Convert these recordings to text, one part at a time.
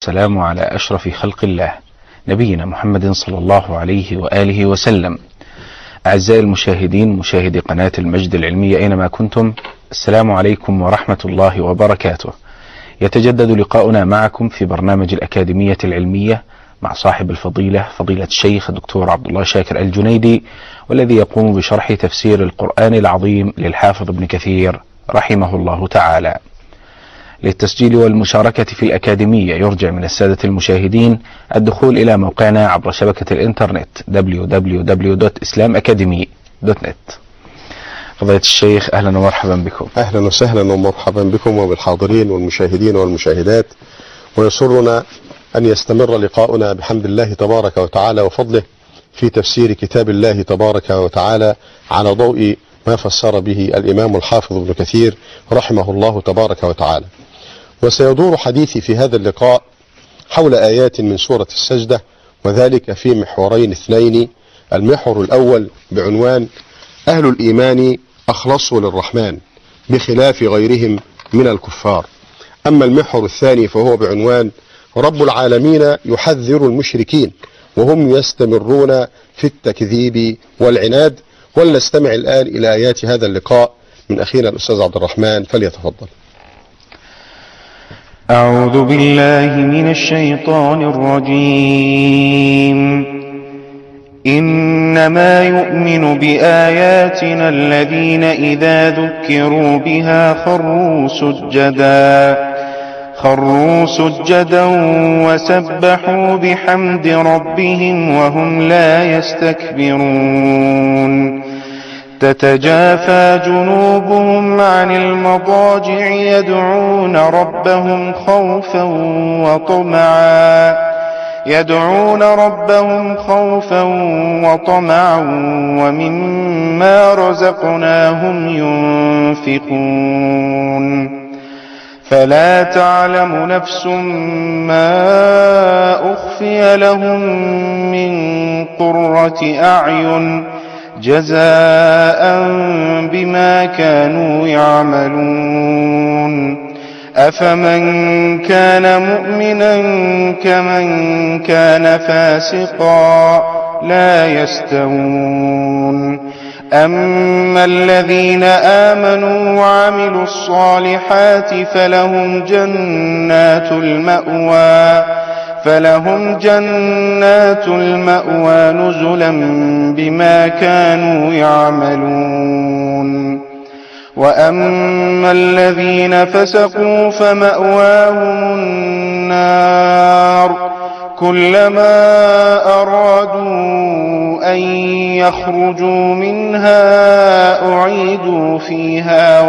السلام على أشرف خلق الله نبينا محمد صلى الله عليه وآله وسلم. أعزائي المشاهدين، مشاهدي قناة المجد العلمية أينما كنتم، السلام عليكم ورحمة الله وبركاته. يتجدد لقاؤنا معكم في برنامج الأكاديمية العلمية مع صاحب الفضيلة فضيلة الشيخ الدكتور عبد الله شاكر الجنيدي، والذي يقوم بشرح تفسير القرآن العظيم للحافظ ابن كثير رحمه الله تعالى. للتسجيل والمشاركة في الأكاديمية يرجى من السادة المشاهدين الدخول إلى موقعنا عبر شبكة الإنترنت www.islamacademy.net. فضيلة الشيخ، أهلا ومرحبا بكم. أهلا وسهلا ومرحبا بكم وبالحاضرين والمشاهدين والمشاهدات، ويسرنا أن يستمر لقاؤنا بحمد الله تبارك وتعالى وفضله في تفسير كتاب الله تبارك وتعالى على ضوء ما فسر به الإمام الحافظ ابن كثير رحمه الله تبارك وتعالى. وسيدور حديثي في هذا اللقاء حول آيات من سورة السجدة، وذلك في محورين اثنين. المحور الأول بعنوان أهل الإيمان أخلصوا للرحمن بخلاف غيرهم من الكفار. أما المحور الثاني فهو بعنوان رب العالمين يحذر المشركين وهم يستمرون في التكذيب والعناد. ولنستمع الآن إلى آيات هذا اللقاء من أخينا الأستاذ عبد الرحمن، فليتفضل. أعوذ بالله من الشيطان الرجيم. إنما يؤمن بآياتنا الذين إذا ذكروا بها خروا سجدا وسبحوا بحمد ربهم وهم لا يستكبرون. تتجافى جنوبهم عن المضاجع يدعون ربهم خوفا وطمعا ومما رزقناهم ينفقون. فلا تعلم نفس ما أخفي لهم من قرة أعين جزاء بما كانوا يعملون. أفمن كان مؤمنا كمن كان فاسقا لا يستوون. أما الذين آمنوا وعملوا الصالحات فلهم جنات المأوى نزلا بما كانوا يعملون. وأما الذين فسقوا فمأواهم النار كلما أرادوا أن يخرجوا منها أعيدوا فيها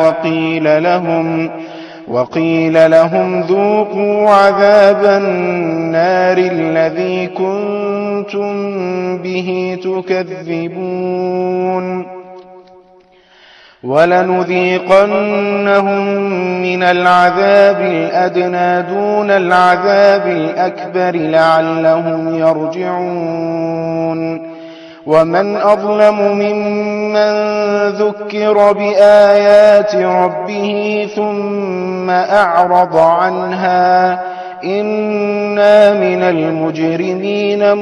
وقيل لهم ذوقوا عذاب النار الذي كنتم به تكذبون. ولنذيقنهم من العذاب الأدنى دون العذاب الأكبر لعلهم يرجعون. ومن أظلم ممن ذكر بآيات ربه ثم أعرض عنها إنا من المجرمين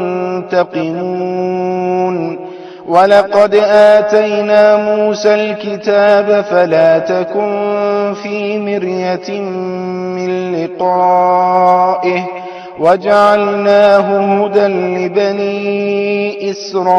منتقمون. ولقد آتينا موسى الكتاب فلا تكن في مرية من لقائه وجعلناه هدى لبني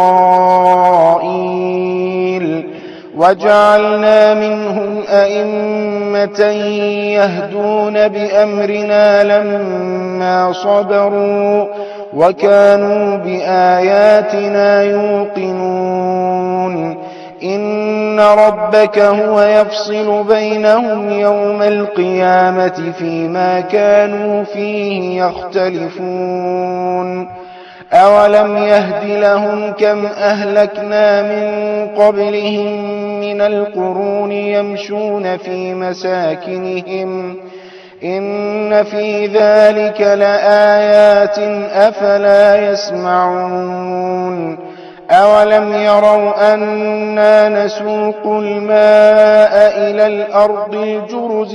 إسرائيل. وجعلنا منهم أئمة يهدون بأمرنا لما صبروا وكانوا بآياتنا يوقنون. إن ربك هو يفصل بينهم يوم القيامة فيما كانوا فيه يختلفون. أولم يهد لهم كم أهلكنا من قبلهم من القرون يمشون في مساكنهم إن في ذلك لآيات أفلا يسمعون. أولم يروا أنا نسوق الماء إلى الأرض الجرز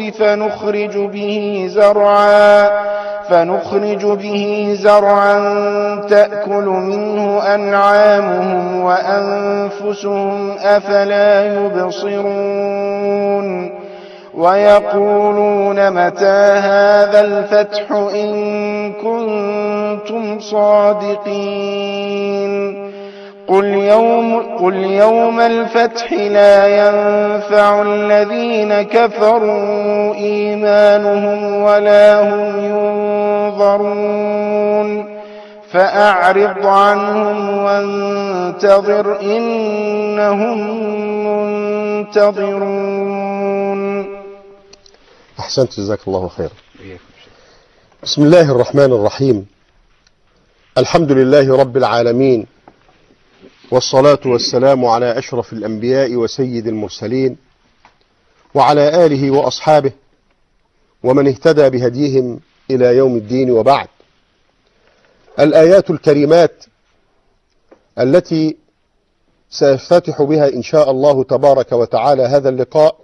فنخرج به زرعا تأكل منه أنعامهم وأنفسهم أفلا يبصرون ويقولون متى هذا الفتح إن كنتم صادقين قل يوم الفتح لا ينفع الذين كفروا إيمانهم ولا هم ينظرون فأعرض عنهم وانتظر إنهم منتظرون. أحسنت، جزاك الله خيرا. بسم الله الرحمن الرحيم. الحمد لله رب العالمين، والصلاة والسلام على أشرف الأنبياء وسيد المرسلين وعلى آله وأصحابه ومن اهتدى بهديهم إلى يوم الدين، وبعد. الآيات الكريمات التي سيفتتح بها إن شاء الله تبارك وتعالى هذا اللقاء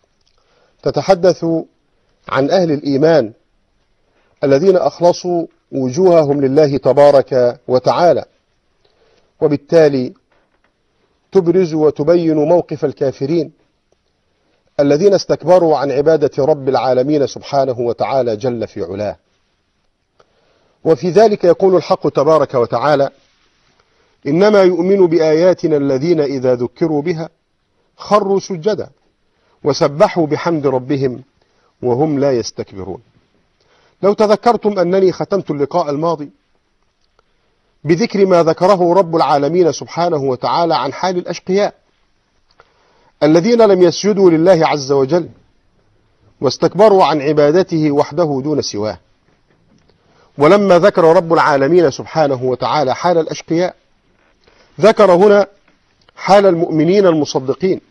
تتحدث عن أهل الإيمان الذين أخلصوا وجوههم لله تبارك وتعالى، وبالتالي تبرز وتبين موقف الكافرين الذين استكبروا عن عبادة رب العالمين سبحانه وتعالى جل في علاه. وفي ذلك يقول الحق تبارك وتعالى: إنما يؤمن بآياتنا الذين إذا ذكروا بها خروا سجدا وسبحوا بحمد ربهم وهم لا يستكبرون. لو تذكرتم أنني ختمت اللقاء الماضي بذكر ما ذكره رب العالمين سبحانه وتعالى عن حال الأشقياء الذين لم يسجدوا لله عز وجل واستكبروا عن عبادته وحده دون سواه. ولما ذكر رب العالمين سبحانه وتعالى حال الأشقياء ذكر هنا حال المؤمنين المصدقين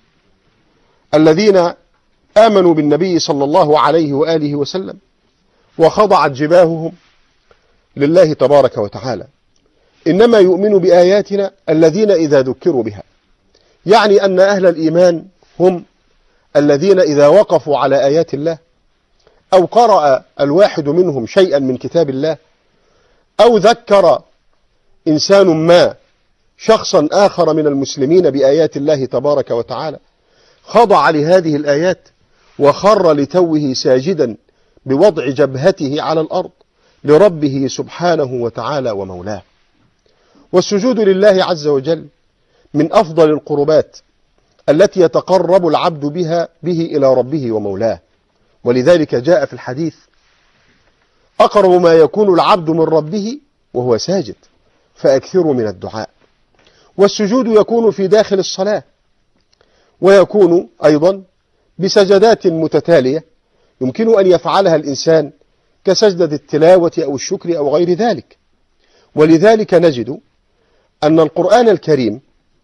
الذين آمنوا بالنبي صلى الله عليه وآله وسلم وخضعت جباههم لله تبارك وتعالى. إنما يؤمن بآياتنا الذين إذا ذكروا بها، يعني أن أهل الإيمان هم الذين إذا وقفوا على آيات الله أو قرأ الواحد منهم شيئا من كتاب الله أو ذكر إنسان ما شخصا آخر من المسلمين بآيات الله تبارك وتعالى خضع لهذه الآيات وخر لتوه ساجدا بوضع جبهته على الأرض لربه سبحانه وتعالى ومولاه. والسجود لله عز وجل من أفضل القربات التي يتقرب العبد به إلى ربه ومولاه، ولذلك جاء في الحديث: أقرب ما يكون العبد من ربه وهو ساجد فأكثروا من الدعاء. والسجود يكون في داخل الصلاة، ويكون أيضا بسجدات متتالية يمكن أن يفعلها الإنسان كسجدة التلاوة أو الشكر أو غير ذلك. ولذلك نجد أن القرآن الكريم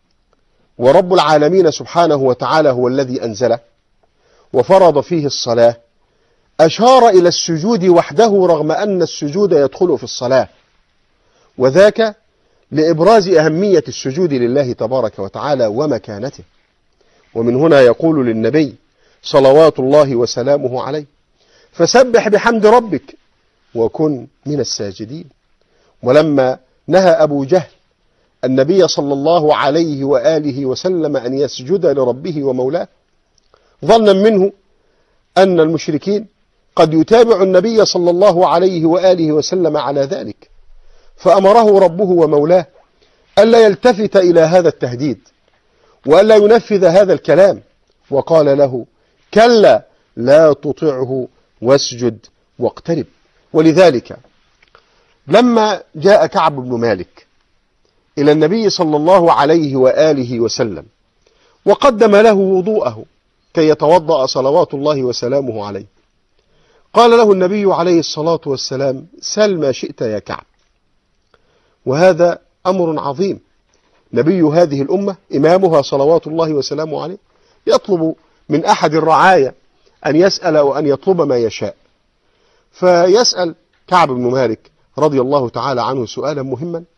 ورب العالمين سبحانه وتعالى هو الذي أنزله وفرض فيه الصلاة أشار إلى السجود وحده رغم أن السجود يدخل في الصلاة، وذاك لإبراز أهمية السجود لله تبارك وتعالى ومكانته. ومن هنا يقول للنبي صلوات الله وسلامه عليه: فسبح بحمد ربك وكن من الساجدين. ولما نهى أبو جهل النبي صلى الله عليه وآله وسلم أن يسجد لربه ومولاه ظنا منه أن المشركين قد يتابع النبي صلى الله عليه وآله وسلم على ذلك، فأمره ربه ومولاه ألا يلتفت إلى هذا التهديد وألا ينفذ هذا الكلام، وقال له: كلا لا تطعه واسجد واقترب. ولذلك لما جاء كعب بن مالك إلى النبي صلى الله عليه وآله وسلم وقدم له وضوءه كي يتوضأ صلوات الله وسلامه عليه، قال له النبي عليه الصلاة والسلام: سل ما شئت يا كعب. وهذا أمر عظيم. نبي هذه الأمة إمامها صلوات الله وسلامه عليه يطلب من أحد الرعايا أن يسأل وأن يطلب ما يشاء، فيسأل كعب بن مالك رضي الله تعالى عنه سؤالا مهما،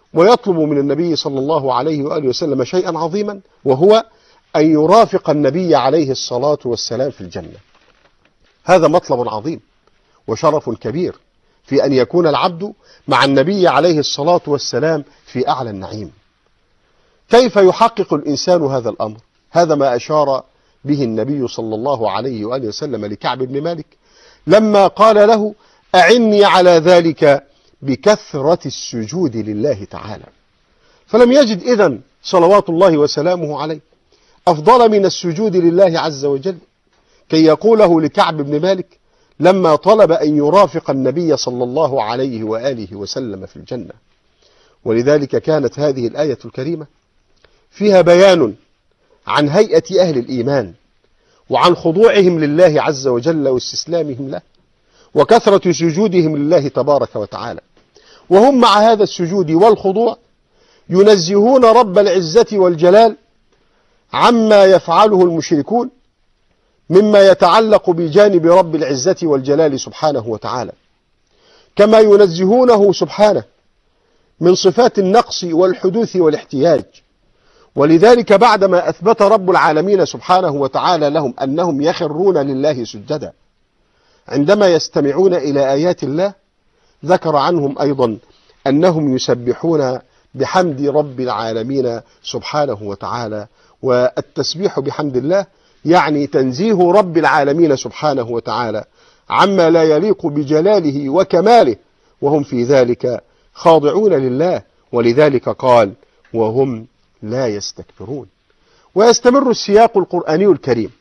ويطلب من النبي صلى الله عليه وآله وسلم شيئا عظيما، وهو أن يرافق النبي عليه الصلاة والسلام في الجنة. هذا مطلب عظيم وشرف كبير في أن يكون العبد مع النبي عليه الصلاة والسلام في أعلى النعيم. كيف يحقق الإنسان هذا الأمر؟ هذا ما أشار به النبي صلى الله عليه وآله وسلم لكعب بن مالك لما قال له: أعني على ذلك بكثرة السجود لله تعالى. فلم يجد إذن صلوات الله وسلامه عليه أفضل من السجود لله عز وجل كي يقوله لكعب بن مالك لما طلب أن يرافق النبي صلى الله عليه وآله وسلم في الجنة. ولذلك كانت هذه الآية الكريمة فيها بيان عن هيئة أهل الإيمان وعن خضوعهم لله عز وجل واستسلامهم له وكثرة سجودهم لله تبارك وتعالى. وهم مع هذا السجود والخضوع ينزهون رب العزة والجلال عما يفعله المشركون مما يتعلق بجانب رب العزة والجلال سبحانه وتعالى، كما ينزهونه سبحانه من صفات النقص والحدوث والاحتياج. ولذلك بعدما أثبت رب العالمين سبحانه وتعالى لهم أنهم يخرون لله سجدا عندما يستمعون إلى آيات الله، ذكر عنهم أيضا أنهم يسبحون بحمد رب العالمين سبحانه وتعالى. والتسبيح بحمد الله يعني تنزيه رب العالمين سبحانه وتعالى عما لا يليق بجلاله وكماله، وهم في ذلك خاضعون لله. ولذلك قال: وهم لا يستكبرون. ويستمر السياق القرآني الكريم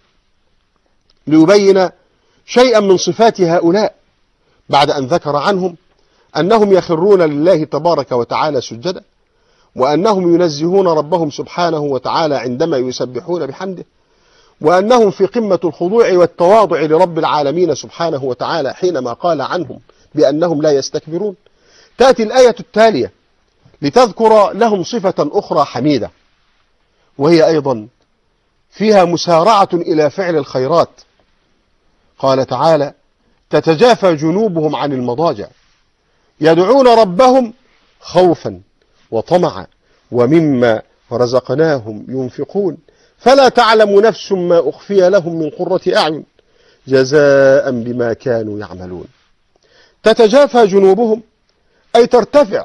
ليبين شيئا من صفات هؤلاء بعد أن ذكر عنهم أنهم يخرون لله تبارك وتعالى سجدا، وأنهم ينزهون ربهم سبحانه وتعالى عندما يسبحون بحمده، وأنهم في قمة الخضوع والتواضع لرب العالمين سبحانه وتعالى حينما قال عنهم بأنهم لا يستكبرون. تأتي الآية التالية لتذكر لهم صفة أخرى حميدة، وهي أيضا فيها مسارعة إلى فعل الخيرات. قال تعالى: تتجافى جنوبهم عن المضاجع يدعون ربهم خوفا وطمعا ومما رزقناهم ينفقون فلا تعلم نفس ما أخفي لهم من قرة أعين جزاء بما كانوا يعملون. تتجافى جنوبهم أي ترتفع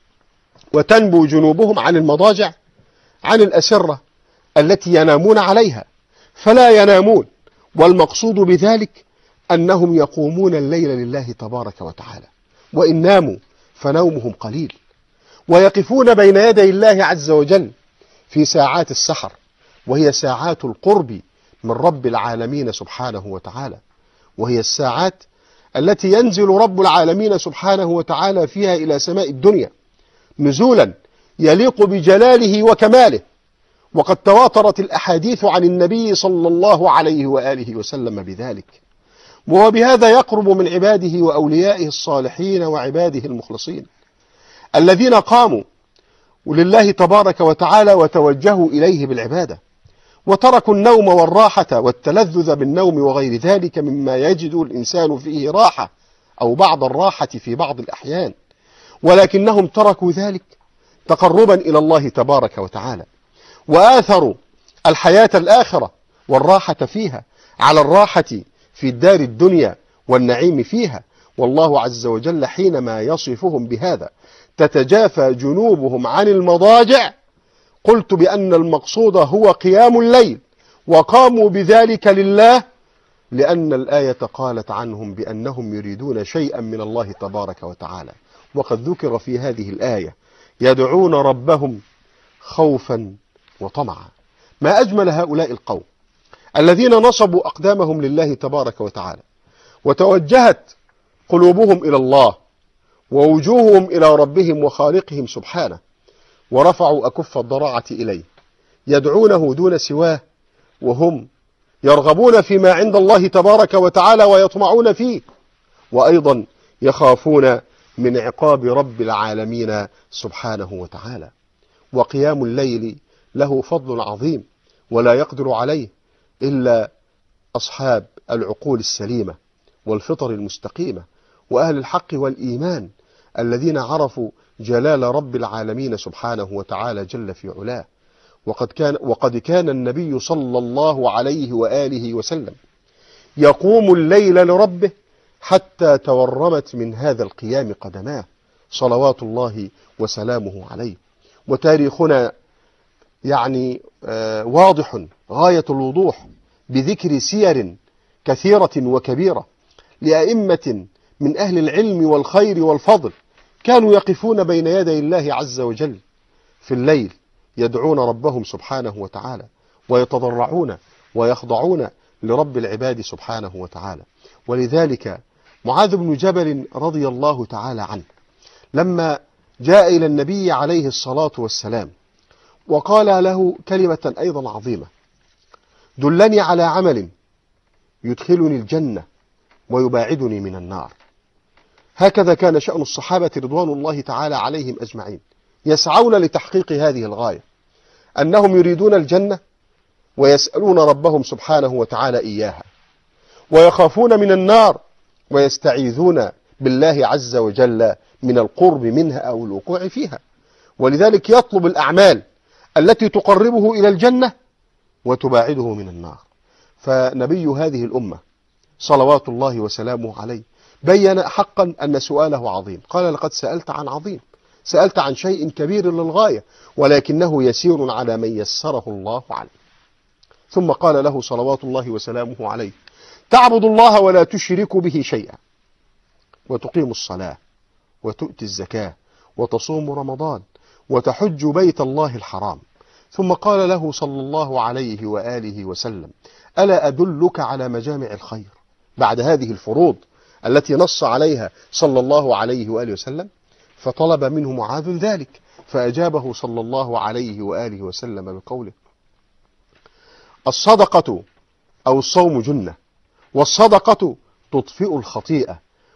وتنبو جنوبهم عن المضاجع، عن الأسرة التي ينامون عليها فلا ينامون. والمقصود بذلك أنهم يقومون الليل لله تبارك وتعالى، وإن ناموا فنومهم قليل، ويقفون بين يدي الله عز وجل في ساعات السحر، وهي ساعات القرب من رب العالمين سبحانه وتعالى، وهي الساعات التي ينزل رب العالمين سبحانه وتعالى فيها إلى سماء الدنيا نزولا يليق بجلاله وكماله. وقد تواترت الأحاديث عن النبي صلى الله عليه وآله وسلم بذلك، وبهذا يقرب من عباده وأوليائه الصالحين وعباده المخلصين الذين قاموا لله تبارك وتعالى وتوجهوا إليه بالعبادة، وتركوا النوم والراحة والتلذذ بالنوم وغير ذلك مما يجد الإنسان فيه راحة أو بعض الراحة في بعض الأحيان، ولكنهم تركوا ذلك تقربا إلى الله تبارك وتعالى، وآثروا الحياة الآخرة والراحة فيها على الراحة في الدار الدنيا والنعيم فيها. والله عز وجل حينما يصفهم بهذا تتجافى جنوبهم عن المضاجع، قلت بأن المقصود هو قيام الليل، وقاموا بذلك لله لأن الآية قالت عنهم بأنهم يريدون شيئا من الله تبارك وتعالى. وقد ذكر في هذه الآية يدعون ربهم خوفا وطمعا. ما أجمل هؤلاء القوم الذين نصبوا أقدامهم لله تبارك وتعالى، وتوجهت قلوبهم إلى الله ووجوههم إلى ربهم وخالقهم سبحانه، ورفعوا أكف الضراعة إليه، يدعونه دون سواه، وهم يرغبون فيما عند الله تبارك وتعالى ويطمعون فيه، وأيضا يخافون من عقاب رب العالمين سبحانه وتعالى. وقيام الليل له فضل عظيم ولا يقدر عليه إلا أصحاب العقول السليمة والفطر المستقيمة وأهل الحق والإيمان الذين عرفوا جلال رب العالمين سبحانه وتعالى جل في علاه. وقد كان النبي صلى الله عليه وآله وسلم يقوم الليل لربه حتى تورمت من هذا القيام قدماه صلوات الله وسلامه عليه. وتاريخنا يعني واضح غاية الوضوح بذكر سير كثيرة وكبيرة لأئمة من أهل العلم والخير والفضل كانوا يقفون بين يدي الله عز وجل في الليل يدعون ربهم سبحانه وتعالى ويتضرعون ويخضعون لرب العباد سبحانه وتعالى. ولذلك معاذ بن جبل رضي الله تعالى عنه لما جاء إلى النبي عليه الصلاة والسلام وقال له كلمة أيضا عظيمة: دلني على عمل يدخلني الجنة ويباعدني من النار. هكذا كان شأن الصحابة رضوان الله تعالى عليهم أجمعين، يسعون لتحقيق هذه الغاية، أنهم يريدون الجنة ويسألون ربهم سبحانه وتعالى إياها، ويخافون من النار ويستعيذون بالله عز وجل من القرب منها أو الوقوع فيها. ولذلك يطلب الأعمال التي تقربه إلى الجنة وتباعده من النار. فنبي هذه الأمة صلوات الله وسلامه عليه بين حقا أن سؤاله عظيم. قال: لقد سألت عن عظيم، سألت عن شيء كبير للغاية، ولكنه يسير على من يسره الله عليه. ثم قال له صلوات الله وسلامه عليه: تعبد الله ولا تشرك به شيئا، وتقيم الصلاة، وتؤتي الزكاة، وتصوم رمضان، وتحج بيت الله الحرام. ثم قال له صلى الله عليه وآله وسلم: ألا أدلك على مجامع الخير؟ بعد هذه الفروض التي نص عليها صلى الله عليه وآله وسلم، فطلب منه معاذ ذلك، فأجابه صلى الله عليه وآله وسلم بقوله: الصدقة أو الصوم جنة، والصدقة تطفئ الخطيئة،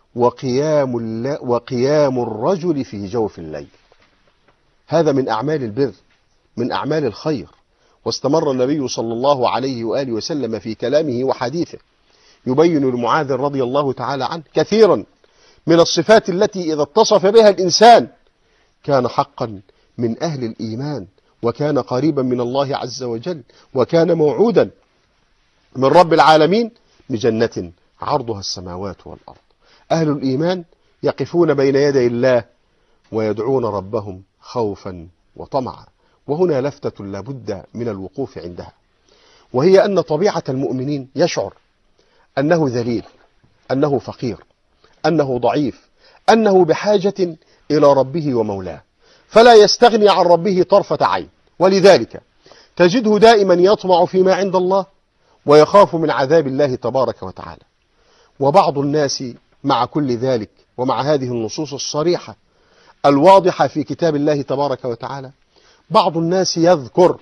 وقيام الرجل في جوف الليل. هذا من أعمال البر، من أعمال الخير. واستمر النبي صلى الله عليه وآله وسلم في كلامه وحديثه يبين لمعاذ رضي الله تعالى عنه كثيرا من الصفات التي إذا اتصف بها الإنسان كان حقا من أهل الإيمان، وكان قريبا من الله عز وجل، وكان موعودا من رب العالمين بجنة عرضها السماوات والأرض. أهل الإيمان يقفون بين يدي الله ويدعون ربهم خوفا وطمعا. وهنا لفتة لابد من الوقوف عندها، وهي أن طبيعة المؤمنين يشعر أنه ذليل، أنه فقير، أنه ضعيف، أنه بحاجة إلى ربه ومولاه، فلا يستغني عن ربه طرفة عين. ولذلك تجده دائما يطمع فيما عند الله ويخاف من عذاب الله تبارك وتعالى. وبعض الناس مع كل ذلك ومع هذه النصوص الصريحة الواضحة في كتاب الله تبارك وتعالى، بعض الناس يذكر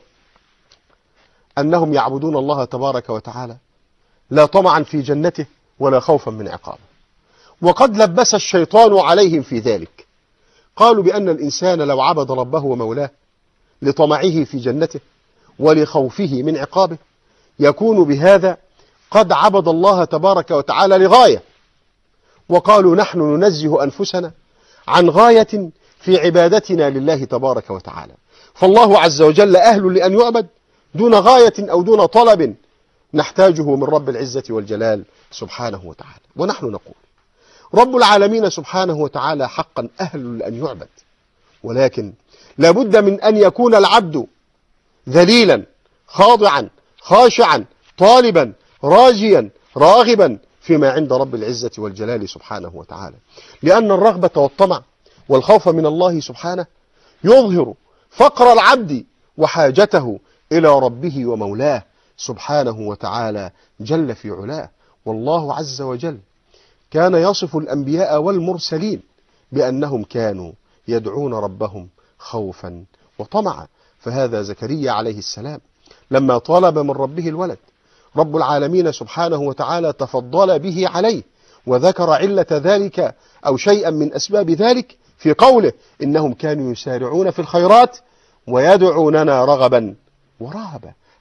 أنهم يعبدون الله تبارك وتعالى لا طمعا في جنته ولا خوفا من عقابه. وقد لبس الشيطان عليهم في ذلك، قالوا بأن الإنسان لو عبد ربه ومولاه لطمعه في جنته ولخوفه من عقابه يكون بهذا قد عبد الله تبارك وتعالى لغاية. وقالوا: نحن ننزه أنفسنا عن غاية في عبادتنا لله تبارك وتعالى، فالله عز وجل أهل لأن يعبد دون غاية أو دون طلب نحتاجه من رب العزة والجلال سبحانه وتعالى. ونحن نقول: رب العالمين سبحانه وتعالى حقا أهل لأن يعبد، ولكن لابد من أن يكون العبد ذليلا خاضعا خاشعا طالبا راجيا راغبا فيما عند رب العزة والجلال سبحانه وتعالى، لأن الرغبة والطمع والخوف من الله سبحانه يظهر فقر العبد وحاجته إلى ربه ومولاه سبحانه وتعالى جل في علاه. والله عز وجل كان يصف الأنبياء والمرسلين بأنهم كانوا يدعون ربهم خوفا وطمعا. فهذا زكريا عليه السلام لما طلب من ربه الولد، رب العالمين سبحانه وتعالى تفضل به عليه وذكر علة ذلك أو شيئا من أسباب ذلك في قوله: إنهم كانوا يسارعون في الخيرات ويدعوننا رغبا ورهبا.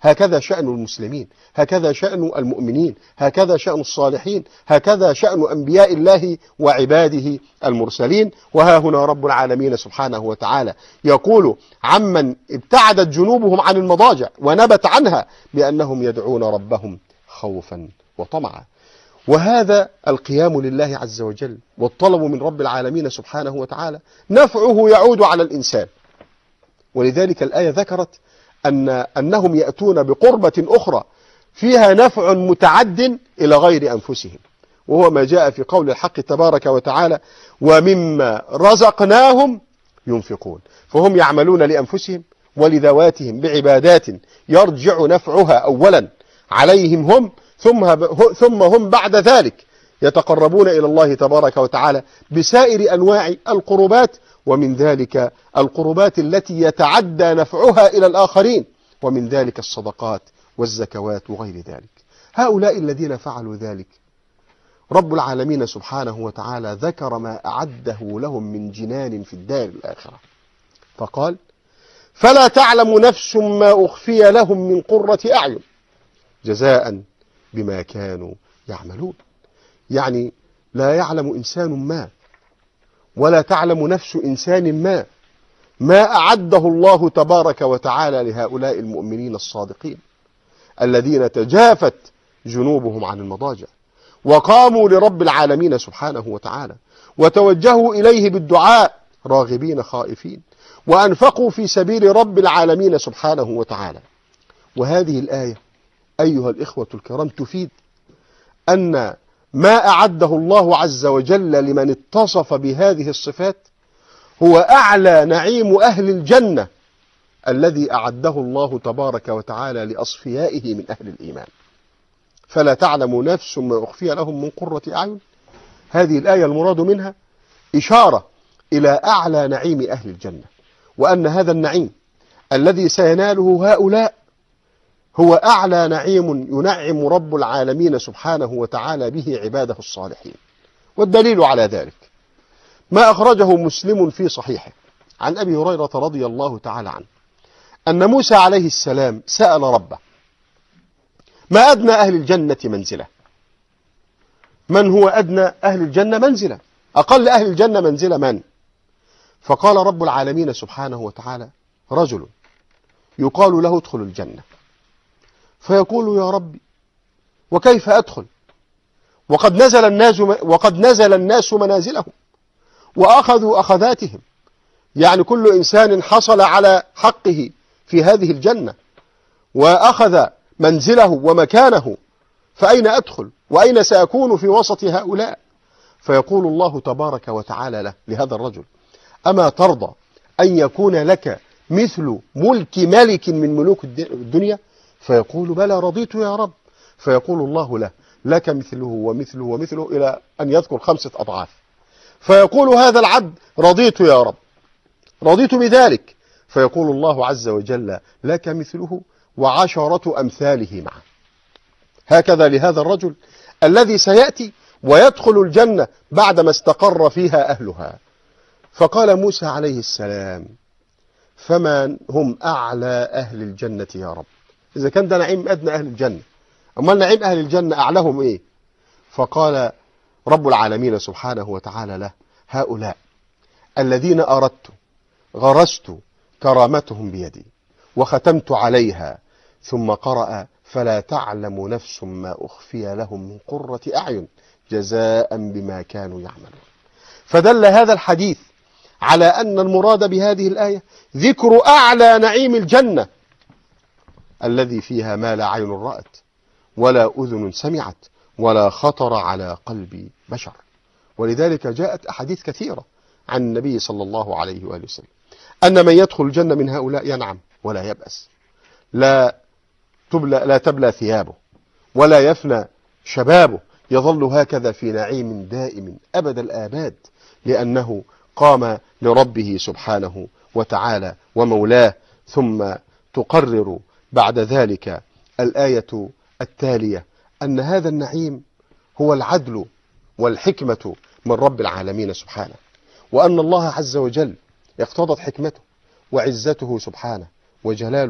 هكذا شأن المسلمين، هكذا شأن المؤمنين، هكذا شأن الصالحين، هكذا شأن أنبياء الله وعباده المرسلين. وها هنا رب العالمين سبحانه وتعالى يقول عمن ابتعدت جنوبهم عن المضاجع ونبت عنها بأنهم يدعون ربهم خوفا وطمعا. وهذا القيام لله عز وجل والطلب من رب العالمين سبحانه وتعالى نفعه يعود على الإنسان. ولذلك الآية ذكرت أنهم يأتون بقربة أخرى فيها نفع متعد إلى غير أنفسهم، وهو ما جاء في قول الحق تبارك وتعالى ومما رزقناهم ينفقون. فهم يعملون لأنفسهم ولذواتهم بعبادات يرجع نفعها أولا عليهم هم، ثم هم بعد ذلك يتقربون إلى الله تبارك وتعالى بسائر أنواع القربات، ومن ذلك القربات التي يتعدى نفعها إلى الآخرين، ومن ذلك الصدقات والزكوات وغير ذلك. هؤلاء الذين فعلوا ذلك رب العالمين سبحانه وتعالى ذكر ما أعده لهم من جنان في الدار الآخرة، فقال فلا تعلم نفس ما أخفي لهم من قرة أعين جزاء بما كانوا يعملون. يعني لا يعلم إنسان ما ولا تعلم نفس إنسان ما أعده الله تبارك وتعالى لهؤلاء المؤمنين الصادقين الذين تجافت جنوبهم عن المضاجع وقاموا لرب العالمين سبحانه وتعالى وتوجهوا إليه بالدعاء راغبين خائفين وأنفقوا في سبيل رب العالمين سبحانه وتعالى. وهذه الآية أيها الإخوة الكرام تفيد أن ما أعده الله عز وجل لمن اتصف بهذه الصفات هو أعلى نعيم أهل الجنة الذي أعده الله تبارك وتعالى لأصفيائه من أهل الإيمان. فلا تعلم نفس ما أخفي لهم من قرة أعين، هذه الآية المراد منها إشارة إلى أعلى نعيم أهل الجنة، وأن هذا النعيم الذي سيناله هؤلاء هو أعلى نعيم ينعم رب العالمين سبحانه وتعالى به عباده الصالحين. والدليل على ذلك ما أخرجه مسلم في صحيحه عن أبي هريرة رضي الله تعالى عنه أن موسى عليه السلام سأل ربه ما أدنى أهل الجنة منزلة، من هو أدنى أهل الجنة منزلة، أقل أهل الجنة منزلة من؟ فقال رب العالمين سبحانه وتعالى رجل يقال له ادخل الجنة، فيقول يا ربي وكيف أدخل وقد نزل الناس منازلهم وأخذوا أخذاتهم، يعني كل إنسان حصل على حقه في هذه الجنة وأخذ منزله ومكانه، فأين أدخل وأين سأكون في وسط هؤلاء؟ فيقول الله تبارك وتعالى له لهذا الرجل أما ترضى أن يكون لك مثل ملك ملك من ملوك الدنيا؟ فيقول بلى رضيت يا رب. فيقول الله له لك مثله ومثله ومثله إلى أن يذكر 5 أضعاف. فيقول هذا العبد رضيت يا رب، رضيت بذلك. فيقول الله عز وجل لك مثله و10 أمثاله معه. هكذا لهذا الرجل الذي سيأتي ويدخل الجنة بعدما استقر فيها أهلها. فقال موسى عليه السلام فمن هم أعلى أهل الجنة يا رب؟ إذا كان ده نعيم أدنى أهل الجنة، أما نعيم أهل الجنة أعلاهم إيه؟ فقال رب العالمين سبحانه وتعالى له هؤلاء الذين أردت غرست كرامتهم بيدي وختمت عليها، ثم قرأ فلا تعلم نفس ما أخفي لهم من قرة أعين جزاء بما كانوا يعملون. فدل هذا الحديث على أن المراد بهذه الآية ذكر أعلى نعيم الجنة الذي فيها ما لا عين رأت ولا أذن سمعت ولا خطر على قلب بشر. ولذلك جاءت أحاديث كثيرة عن النبي صلى الله عليه وآله وسلم أن من يدخل الجنة من هؤلاء ينعم ولا يبأس، لا تبلى ثيابه ولا يفنى شبابه، يظل هكذا في نعيم دائم أبد الآباد، لأنه قام لربه سبحانه وتعالى ومولاه. ثم تقرر بعد ذلك الآية التالية أن هذا النعيم هو العدل والحكمة من رب العالمين سبحانه، وأن الله عز وجل اقتضت حكمته وعزته سبحانه وجلاله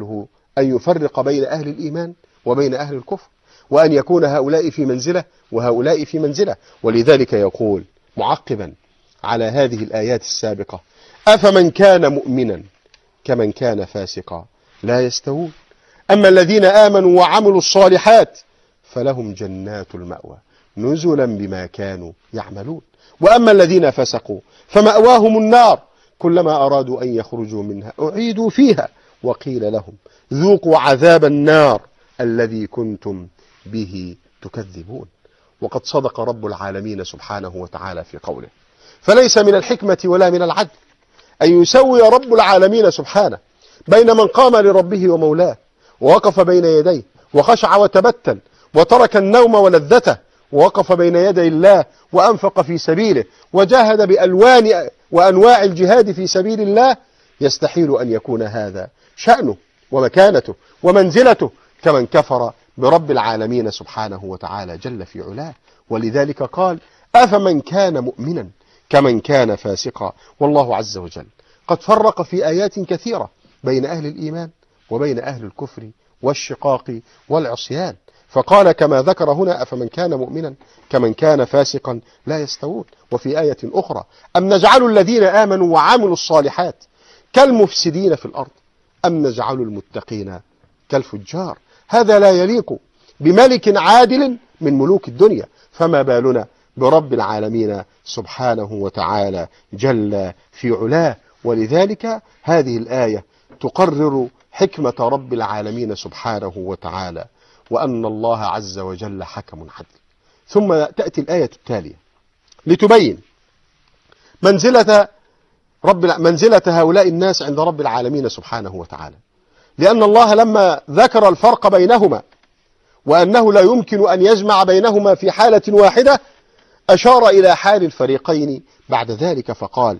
أن يفرق بين أهل الإيمان وبين أهل الكفر، وأن يكون هؤلاء في منزلة وهؤلاء في منزلة. ولذلك يقول معقبا على هذه الآيات السابقة: أفمن كان مؤمنا كمن كان فاسقا لا يستوون، أما الذين آمنوا وعملوا الصالحات فلهم جنات المأوى نزلا بما كانوا يعملون، وأما الذين فسقوا فمأواهم النار كلما أرادوا أن يخرجوا منها أعيدوا فيها وقيل لهم ذوقوا عذاب النار الذي كنتم به تكذبون. وقد صدق رب العالمين سبحانه وتعالى في قوله: فليس من الحكمة ولا من العدل أن يسوي رب العالمين سبحانه بين من قام لربه ومولاه ووقف بين يديه وخشع وتبتل وترك النوم ولذته ووقف بين يدي الله وأنفق في سبيله وجاهد بألوان وأنواع الجهاد في سبيل الله. يستحيل أن يكون هذا شأنه ومكانته ومنزلته كمن كفر برب العالمين سبحانه وتعالى جل في علاه. ولذلك قال: أفمن كان مؤمنا كمن كان فاسقا. والله عز وجل قد فرق في آيات كثيرة بين أهل الإيمان وبين أهل الكفر والشقاق والعصيان، فقال كما ذكر هنا: أفمن كان مؤمنا كمن كان فاسقا لا يستوون. وفي آية أخرى: أم نجعل الذين آمنوا وعملوا الصالحات كالمفسدين في الأرض أم نجعل المتقين كالفجار. هذا لا يليق بملك عادل من ملوك الدنيا، فما بالنا برب العالمين سبحانه وتعالى جل في علاه. ولذلك هذه الآية تقرر حكمة رب العالمين سبحانه وتعالى، وأن الله عز وجل حكم عدل. ثم تأتي الآية التالية لتبين منزلة هؤلاء الناس عند رب العالمين سبحانه وتعالى، لأن الله لما ذكر الفرق بينهما وأنه لا يمكن أن يجمع بينهما في حالة واحدة أشار إلى حال الفريقين بعد ذلك فقال: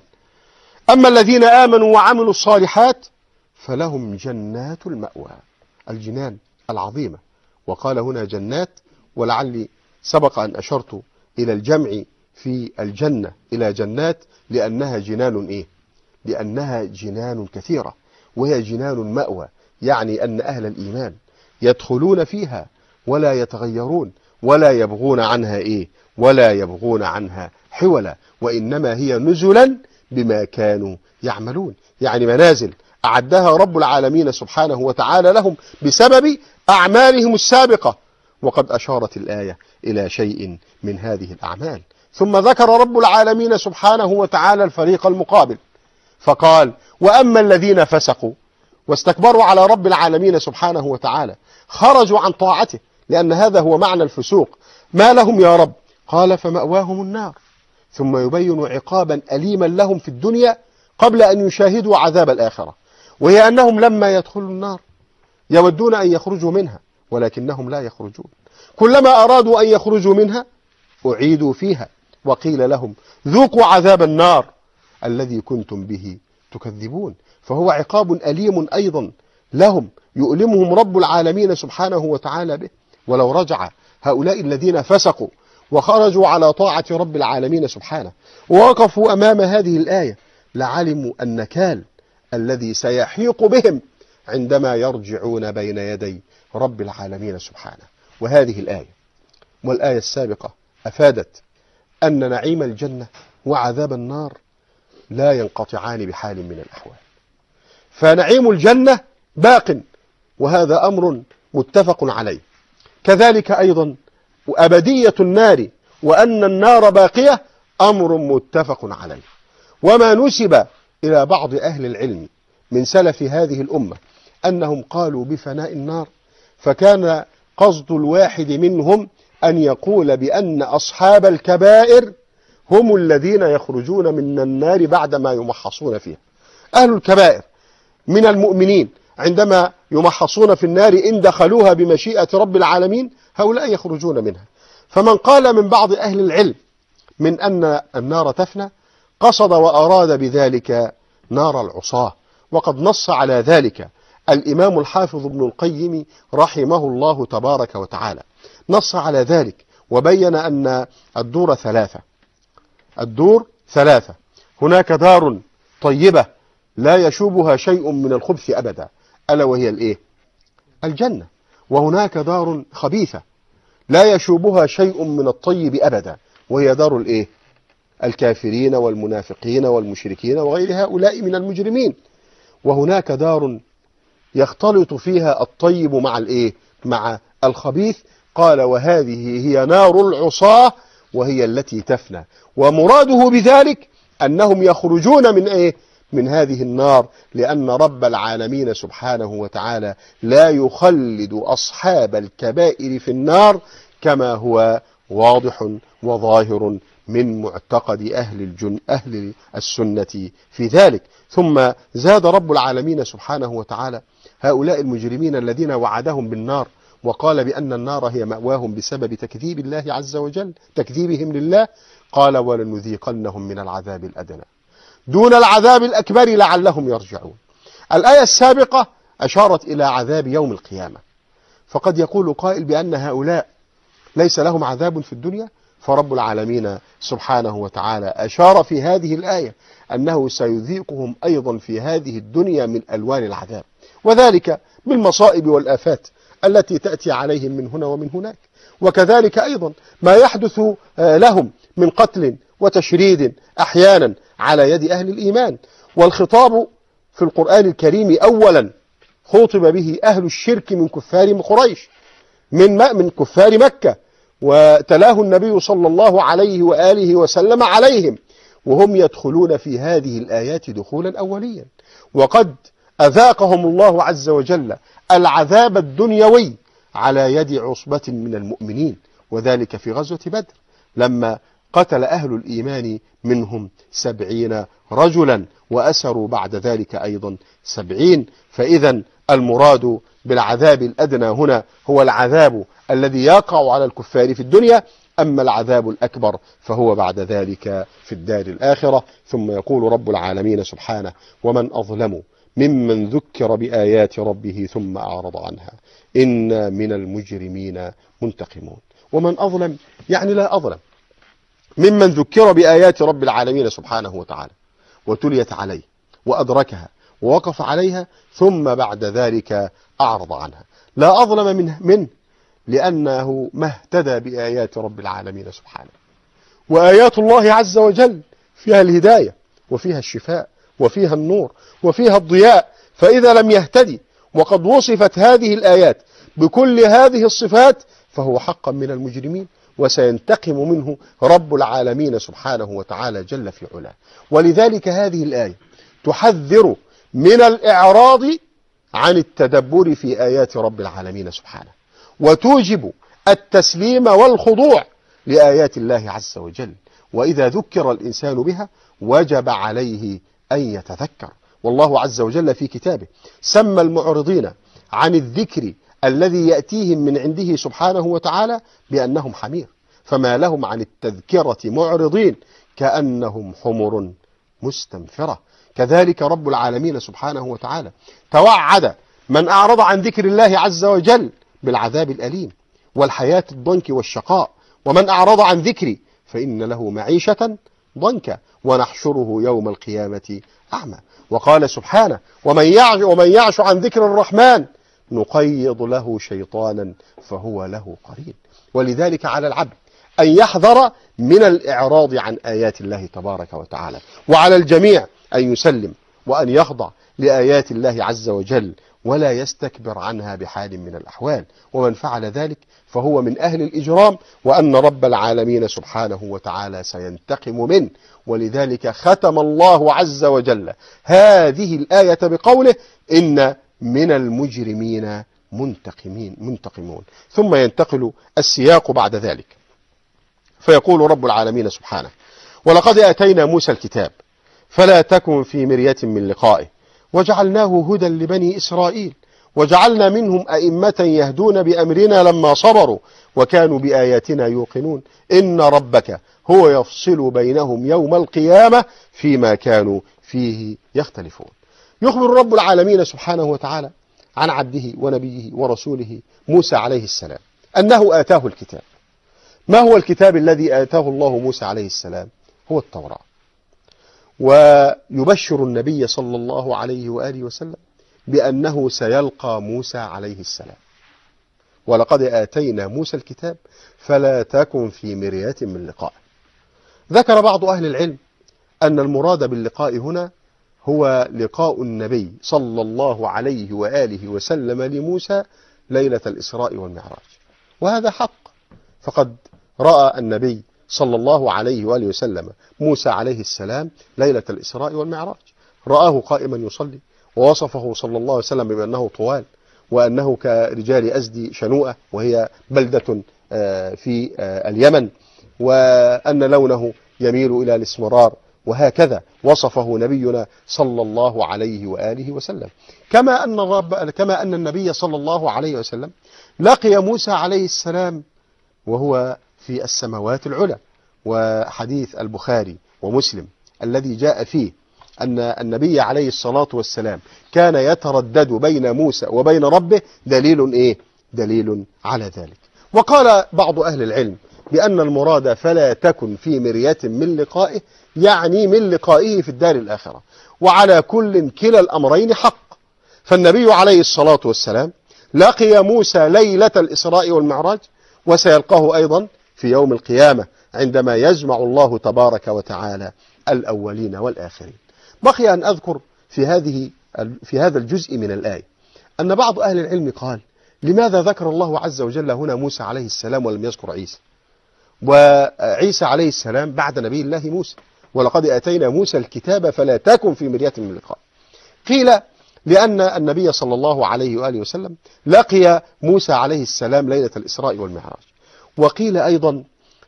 أما الذين آمنوا وعملوا الصالحات فلهم جنات المأوى، الجنان العظيمة. وقال هنا جنات، ولعلي سبق أن أشرت إلى الجمع في الجنة إلى جنات لأنها جنان لأنها جنان كثيرة، وهي جنان المأوى، يعني أن أهل الإيمان يدخلون فيها ولا يتغيرون ولا يبغون عنها ولا يبغون عنها حولا، وإنما هي نزلا بما كانوا يعملون، يعني منازل أعدها رب العالمين سبحانه وتعالى لهم بسبب أعمالهم السابقة. وقد أشارت الآية إلى شيء من هذه الأعمال. ثم ذكر رب العالمين سبحانه وتعالى الفريق المقابل فقال: وأما الذين فسقوا واستكبروا على رب العالمين سبحانه وتعالى، خرجوا عن طاعته، لأن هذا هو معنى الفسوق. ما لهم يا رب؟ قال: فمأواهم النار. ثم يبين عقابا أليما لهم في الدنيا قبل أن يشاهدوا عذاب الآخرة، وهي أنهم لما يدخلوا النار يودون أن يخرجوا منها ولكنهم لا يخرجون، كلما أرادوا أن يخرجوا منها أعيدوا فيها وقيل لهم ذوقوا عذاب النار الذي كنتم به تكذبون. فهو عقاب أليم أيضا لهم يؤلمهم رب العالمين سبحانه وتعالى به. ولو رجع هؤلاء الذين فسقوا وخرجوا على طاعة رب العالمين سبحانه ووقفوا أمام هذه الآية لعلموا النكال الذي سيحيق بهم عندما يرجعون بين يدي رب العالمين سبحانه. وهذه الآية والآية السابقة أفادت أن نعيم الجنة وعذاب النار لا ينقطعان بحال من الأحوال، فنعيم الجنة باق، وهذا أمر متفق عليه. كذلك أيضا أبدية النار وأن النار باقية أمر متفق عليه. وما نسب إلى بعض أهل العلم من سلف هذه الأمة أنهم قالوا بفناء النار، فكان قصد الواحد منهم أن يقول بأن أصحاب الكبائر هم الذين يخرجون من النار بعدما يمحصون فيها. أهل الكبائر من المؤمنين عندما يمحصون في النار إن دخلوها بمشيئة رب العالمين هؤلاء يخرجون منها. فمن قال من بعض أهل العلم من أن النار تفنى قصد وأراد بذلك نار العصاة، وقد نص على ذلك الإمام الحافظ ابن القيم رحمه الله تبارك وتعالى، نص على ذلك وبين أن الدور ثلاثة. هناك دار طيبة لا يشوبها شيء من الخبث أبدا، ألا وهي الجنة، وهناك دار خبيثة لا يشوبها شيء من الطيب أبدا، وهي دار الإيه؟ الكافرين والمنافقين والمشركين وغير هؤلاء من المجرمين. وهناك دار يختلط فيها الطيب مع الإيه؟ مع الخبيث. قال وهذه هي نار العصاة وهي التي تفنى. ومراده بذلك أنهم يخرجون من إيه؟ من هذه النار، لأن رب العالمين سبحانه وتعالى لا يخلد أصحاب الكبائر في النار كما هو واضح وظاهر من معتقد أهل السنة في ذلك. ثم زاد رب العالمين سبحانه وتعالى هؤلاء المجرمين الذين وعدهم بالنار وقال بأن النار هي مأواهم بسبب تكذيب الله عز وجل، تكذيبهم لله، قال ولنذيقنهم من العذاب الأدنى دون العذاب الأكبر لعلهم يرجعون. الآية السابقة أشارت إلى عذاب يوم القيامة، فقد يقول قائل بأن هؤلاء ليس لهم عذاب في الدنيا، فرب العالمين سبحانه وتعالى أشار في هذه الآية أنه سيذيقهم أيضا في هذه الدنيا من ألوان العذاب، وذلك بالمصائب والآفات التي تأتي عليهم من هنا ومن هناك، وكذلك أيضا ما يحدث لهم من قتل وتشريد أحيانا على يد أهل الإيمان. والخطاب في القرآن الكريم أولا خاطب به أهل الشرك من كفار قريش، من كفار مكة، وتلاه النبي صلى الله عليه وآله وسلم عليهم، وهم يدخلون في هذه الآيات دخولا أوليا. وقد أذاقهم الله عز وجل العذاب الدنيوي على يد عصبة من المؤمنين، وذلك في غزوة بدر لما قتل أهل الإيمان منهم 70 رجلا وأسروا بعد ذلك أيضا 70. فإذا المراد بالعذاب الأدنى هنا هو العذاب الذي يقع على الكفار في الدنيا، أما العذاب الأكبر فهو بعد ذلك في الدار الآخرة. ثم يقول رب العالمين سبحانه ومن أظلم ممن ذكر بآيات ربه ثم أعرض عنها إنا من المجرمين منتقمون. ومن أظلم يعني لا أظلم ممن ذكر بآيات رب العالمين سبحانه وتعالى وتليت عليه وأدركها ووقف عليها ثم بعد ذلك أعرض عنها، لا أظلم منه لأنه ما اهتدى بآيات رب العالمين سبحانه. وآيات الله عز وجل فيها الهداية وفيها الشفاء وفيها النور وفيها الضياء، فإذا لم يهتدي وقد وصفت هذه الآيات بكل هذه الصفات فهو حقا من المجرمين، وسينتقم منه رب العالمين سبحانه وتعالى جل في علاه. ولذلك هذه الآية تحذر من الإعراض عن التدبر في آيات رب العالمين سبحانه، وتوجب التسليم والخضوع لآيات الله عز وجل. وإذا ذكر الإنسان بها وجب عليه أن يتذكر. والله عز وجل في كتابه سمى المعرضين عن الذكر الذي يأتيهم من عنده سبحانه وتعالى بأنهم حمير، فما لهم عن التذكرة معرضين كأنهم حمر مستنفرة. كذلك رب العالمين سبحانه وتعالى توعد من أعرض عن ذكر الله عز وجل بالعذاب الأليم والحياة الضنك والشقاء. ومن أعرض عن ذكري فإن له معيشة ضنكا ونحشره يوم القيامة أعمى. وقال سبحانه ومن يعش عن ذكر الرحمن نقيض له شيطانا فهو له قرين. ولذلك على العبد أن يحذر من الإعراض عن آيات الله تبارك وتعالى، وعلى الجميع أن يسلم وأن يخضع لآيات الله عز وجل ولا يستكبر عنها بحال من الأحوال. ومن فعل ذلك فهو من أهل الإجرام، وأن رب العالمين سبحانه وتعالى سينتقم منه. ولذلك ختم الله عز وجل هذه الآية بقوله إن من المجرمين منتقمون. ثم ينتقل السياق بعد ذلك فيقول رب العالمين سبحانه ولقد آتينا موسى الكتاب فلا تكن في مرية من لقائه وجعلناه هدى لبني إسرائيل وجعلنا منهم أئمة يهدون بأمرنا لما صبروا وكانوا بآياتنا يوقنون إن ربك هو يفصل بينهم يوم القيامة فيما كانوا فيه يختلفون. يخبر رب العالمين سبحانه وتعالى عن عبده ونبيه ورسوله موسى عليه السلام أنه آتاه الكتاب. ما هو الكتاب الذي آتاه الله موسى عليه السلام؟ هو التوراة. ويبشر النبي صلى الله عليه وآله وسلم بأنه سيلقى موسى عليه السلام. ولقد آتينا موسى الكتاب فلا تكن في مرية من لقائه. ذكر بعض أهل العلم أن المراد باللقاء هنا هو لقاء النبي صلى الله عليه وآله وسلم لموسى ليلة الإسراء والمعراج، وهذا حق، فقد رأى النبي صلى الله عليه وآله وسلم موسى عليه السلام ليلة الإسراء والمعراج، رآه قائما يصلي، ووصفه صلى الله عليه وسلم بأنه طوال، وأنه كرجال أزدي شنوءة وهي بلدة في اليمن، وأن لونه يميل إلى الاسمرار، وهكذا وصفه نبينا صلى الله عليه وآله وسلم. كما أن النبي صلى الله عليه وسلم لقي موسى عليه السلام وهو في السماوات العلى، وحديث البخاري ومسلم الذي جاء فيه أن النبي عليه الصلاة والسلام كان يتردد بين موسى وبين ربه دليل إيه؟ دليل على ذلك. وقال بعض أهل العلم بأن المراد فلا تكن في مرية من لقائه، يعني من لقائه في الدار الآخرة، وعلى كل كلا الأمرين حق. فالنبي عليه الصلاة والسلام لقي موسى ليلة الإسراء والمعراج، وسيلقاه أيضا في يوم القيامة عندما يجمع الله تبارك وتعالى الأولين والآخرين. بقي أن أذكر في هذا الجزء من الآية أن بعض أهل العلم قال: لماذا ذكر الله عز وجل هنا موسى عليه السلام ولم يذكر عيسى؟ وعيسى عليه السلام بعد نبي الله موسى، ولقد آتينا موسى الكتاب فلا تكن في مرية من لقائه. قيل لأن النبي صلى الله عليه وآله وسلم لقي موسى عليه السلام ليلة الإسراء والمعراج. وقيل أيضا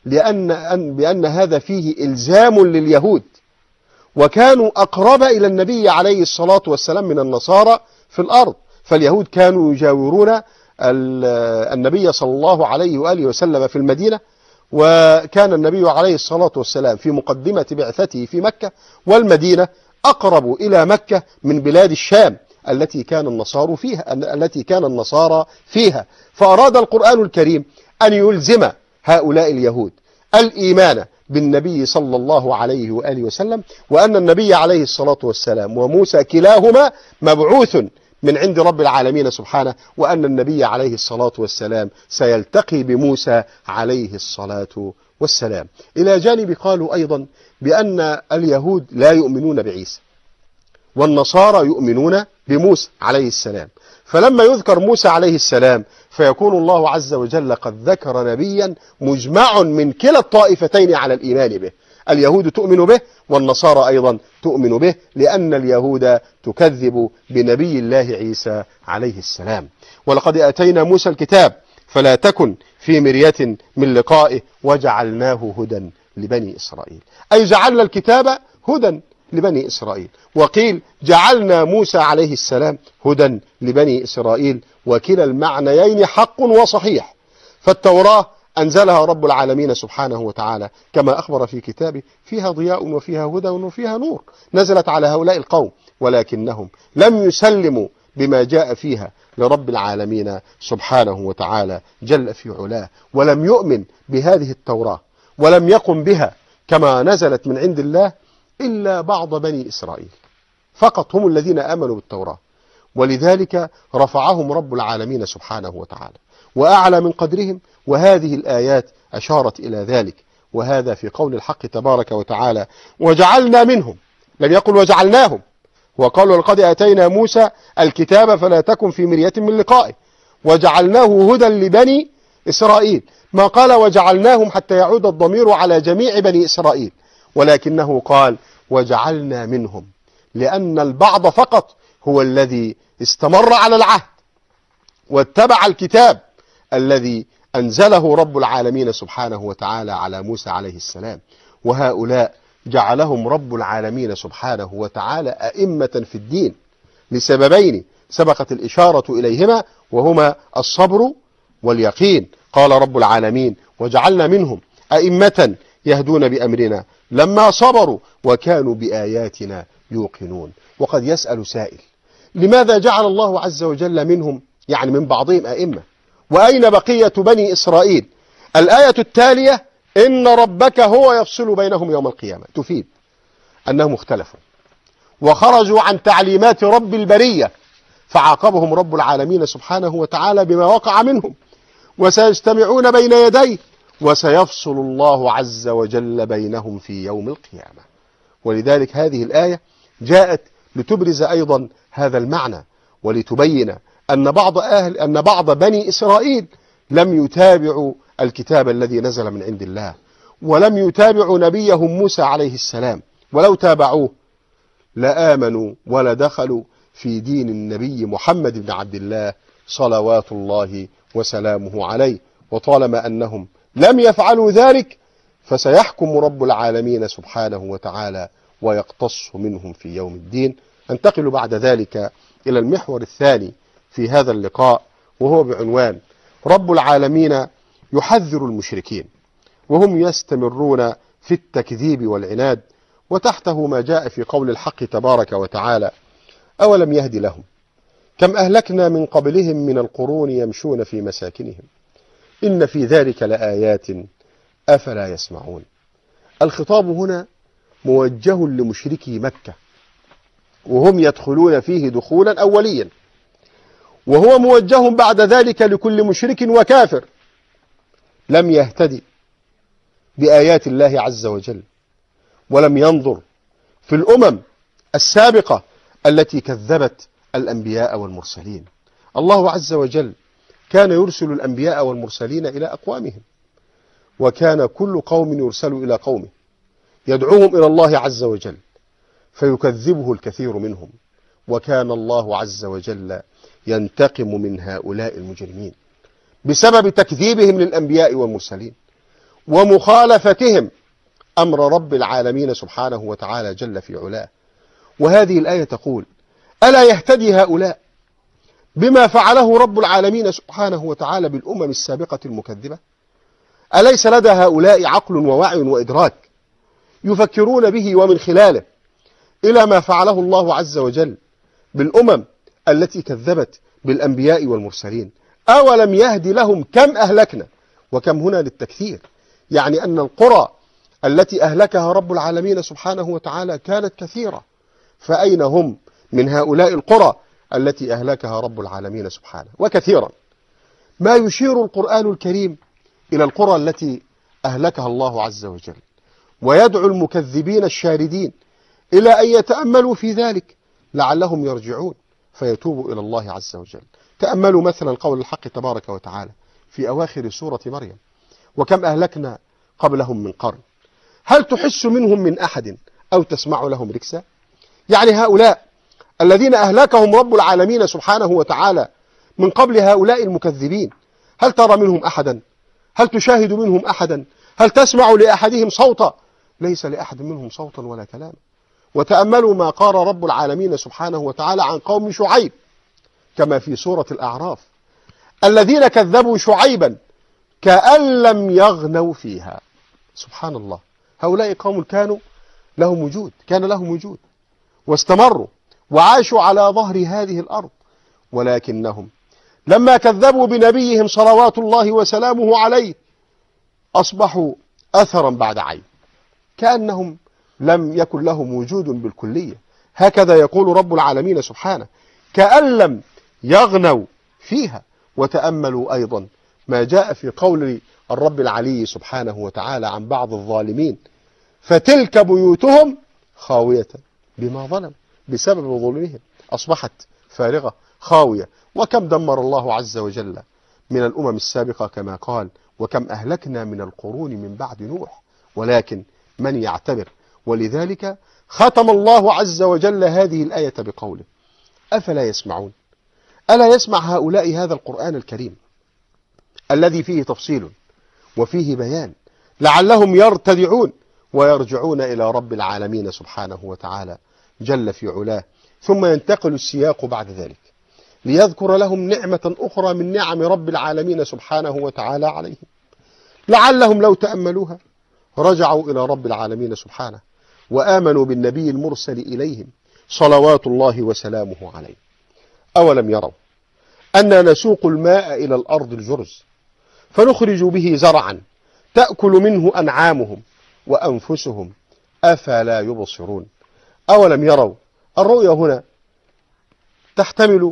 بأن هذا فيه إلزام لليهود، وكانوا أقرب إلى النبي عليه الصلاة والسلام من النصارى في الأرض، فاليهود كانوا يجاورون النبي صلى الله عليه وآله وسلم في المدينة، وكان النبي عليه الصلاة والسلام في مقدمة بعثته في مكة، والمدينة أقرب إلى مكة من بلاد الشام التي كان النصارى فيها، فأراد القرآن الكريم أن يلزم هؤلاء اليهود الإيمان بالنبي صلى الله عليه وآله وسلم، وأن النبي عليه الصلاة والسلام وموسى كلاهما مبعوث من عند رب العالمين سبحانه، وأن النبي عليه الصلاة والسلام سيلتقي بموسى عليه الصلاة والسلام. إلى جانب قالوا أيضا بأن اليهود لا يؤمنون بعيسى، والنصارى يؤمنون بموسى عليه السلام، فلما يذكر موسى عليه السلام فيكون الله عز وجل قد ذكر نبيا مجمع من كلا الطائفتين على الإيمان به، اليهود تؤمن به والنصارى أيضا تؤمن به، لأن اليهود تكذب بنبي الله عيسى عليه السلام. ولقد آتينا موسى الكتاب فلا تكن في مرية من لقائه وجعلناه هدى لبني إسرائيل، أي جعلنا الكتاب هدى لبني إسرائيل. وقيل جعلنا موسى عليه السلام هدى لبني إسرائيل، وكلا المعنيين حق وصحيح. فالتوراة أنزلها رب العالمين سبحانه وتعالى كما أخبر في كتابه فيها ضياء وفيها هدى وفيها نور، نزلت على هؤلاء القوم، ولكنهم لم يسلموا بما جاء فيها لرب العالمين سبحانه وتعالى جل في علاه، ولم يؤمن بهذه التوراة ولم يقم بها كما نزلت من عند الله إلا بعض بني إسرائيل فقط، هم الذين آمنوا بالتوراة، ولذلك رفعهم رب العالمين سبحانه وتعالى وأعلى من قدرهم، وهذه الآيات أشارت إلى ذلك. وهذا في قول الحق تبارك وتعالى: وجعلنا منهم، لم يقل وجعلناهم، وقال: ولقد آتينا موسى الكتاب فلا تكن في مرية من لقائه وجعلناه هدى لبني إسرائيل، ما قال وجعلناهم حتى يعود الضمير على جميع بني إسرائيل، ولكنه قال وجعلنا منهم، لأن البعض فقط هو الذي استمر على العهد واتبع الكتاب الذي أنزله رب العالمين سبحانه وتعالى على موسى عليه السلام، وهؤلاء جعلهم رب العالمين سبحانه وتعالى أئمة في الدين لسببين سبقت الإشارة إليهما، وهما الصبر واليقين. قال رب العالمين: وجعلنا منهم أئمة يهدون بأمرنا لما صبروا وكانوا بآياتنا يوقنون. وقد يسأل سائل: لماذا جعل الله عز وجل منهم، يعني من بعضهم، أئمة، وأين بقية بني إسرائيل؟ الآية التالية: إن ربك هو يفصل بينهم يوم القيامة، تفيد أنهم اختلفوا وخرجوا عن تعليمات رب البرية، فعاقبهم رب العالمين سبحانه وتعالى بما وقع منهم، وسيجتمعون بين يديه وسيفصل الله عز وجل بينهم في يوم القيامة. ولذلك هذه الآية جاءت لتبرز أيضا هذا المعنى، ولتبين أن بعض بني إسرائيل لم يتابعوا الكتاب الذي نزل من عند الله، ولم يتابعوا نبيهم موسى عليه السلام، ولو تابعوه لآمنوا ولدخلوا في دين النبي محمد بن عبد الله صلوات الله وسلامه عليه. وطالما أنهم لم يفعلوا ذلك فسيحكم رب العالمين سبحانه وتعالى ويقتص منهم في يوم الدين. انتقل بعد ذلك إلى المحور الثاني في هذا اللقاء، وهو بعنوان رب العالمين يحذر المشركين وهم يستمرون في التكذيب والعناد، وتحته ما جاء في قول الحق تبارك وتعالى: أولم يهد لهم كم أهلكنا من قبلهم من القرون يمشون في مساكنهم إن في ذلك لآيات أفلا يسمعون. الخطاب هنا موجه لمشركي مكة وهم يدخلون فيه دخولا أوليا، وهو موجه بعد ذلك لكل مشرك وكافر لم يهتدي بآيات الله عز وجل، ولم ينظر في الأمم السابقة التي كذبت الأنبياء والمرسلين. الله عز وجل كان يرسل الأنبياء والمرسلين إلى أقوامهم، وكان كل قوم يرسل إلى قومه يدعوهم إلى الله عز وجل فيكذبه الكثير منهم، وكان الله عز وجل ينتقم من هؤلاء المجرمين بسبب تكذيبهم للأنبياء والمرسلين ومخالفتهم أمر رب العالمين سبحانه وتعالى جل في علاه. وهذه الآية تقول: ألا يهتدي هؤلاء بما فعله رب العالمين سبحانه وتعالى بالأمم السابقة المكذبة؟ أليس لدى هؤلاء عقل ووعي وإدراك يفكرون به ومن خلاله إلى ما فعله الله عز وجل بالأمم التي كذبت بالأنبياء والمرسلين؟ أولم يهدي لهم كم أهلكنا، وكم هنا للتكثير، يعني أن القرى التي أهلكها رب العالمين سبحانه وتعالى كانت كثيرة، فأين هم من هؤلاء القرى التي أهلكها رب العالمين سبحانه؟ وكثيرا ما يشير القرآن الكريم إلى القرى التي أهلكها الله عز وجل، ويدعو المكذبين الشاردين إلى أن يتأملوا في ذلك لعلهم يرجعون فيتوبوا إلى الله عز وجل. تأملوا مثلا قول الحق تبارك وتعالى في أواخر سورة مريم: وكم أهلكنا قبلهم من قرن هل تحس منهم من أحد أو تسمع لهم ركسا. يعني هؤلاء الذين أهلكهم رب العالمين سبحانه وتعالى من قبل هؤلاء المكذبين، هل ترى منهم أحدا؟ هل تشاهد منهم أحدا؟ هل تسمع لأحدهم صوتا؟ ليس لأحد منهم صوتا ولا كلام. وتأملوا ما قال رب العالمين سبحانه وتعالى عن قوم شعيب كما في سورة الأعراف: الذين كذبوا شعيبا كأن لم يغنوا فيها. سبحان الله، هؤلاء قوم كان لهم وجود واستمروا وعاشوا على ظهر هذه الأرض، ولكنهم لما كذبوا بنبيهم صلوات الله وسلامه عليه أصبحوا أثرا بعد عين، كأنهم لم يكن لهم وجود بالكلية. هكذا يقول رب العالمين سبحانه: كأن لم يغنوا فيها. وتأملوا أيضا ما جاء في قول الرب العلي سبحانه وتعالى عن بعض الظالمين: فتلك بيوتهم خاوية بما ظلم، بسبب ظلمهم أصبحت فارغة خاوية. وكم دمر الله عز وجل من الأمم السابقة كما قال: وكم أهلكنا من القرون من بعد نوح، ولكن من يعتبر. ولذلك ختم الله عز وجل هذه الآية بقوله: أفلا يسمعون. ألا يسمع هؤلاء هذا القرآن الكريم الذي فيه تفصيل وفيه بيان لعلهم يرتدعون ويرجعون إلى رب العالمين سبحانه وتعالى جل في علاه. ثم ينتقل السياق بعد ذلك ليذكر لهم نعمة أخرى من نعم رب العالمين سبحانه وتعالى عليهم، لعلهم لو تأملوها رجعوا إلى رب العالمين سبحانه وآمنوا بالنبي المرسل إليهم صلوات الله وسلامه عليه. أولم يروا أننا نسوق الماء إلى الأرض الجرز فنخرج به زرعا تأكل منه أنعامهم وأنفسهم أفلا يبصرون. أولم يروا، الرؤيا هنا تحتمل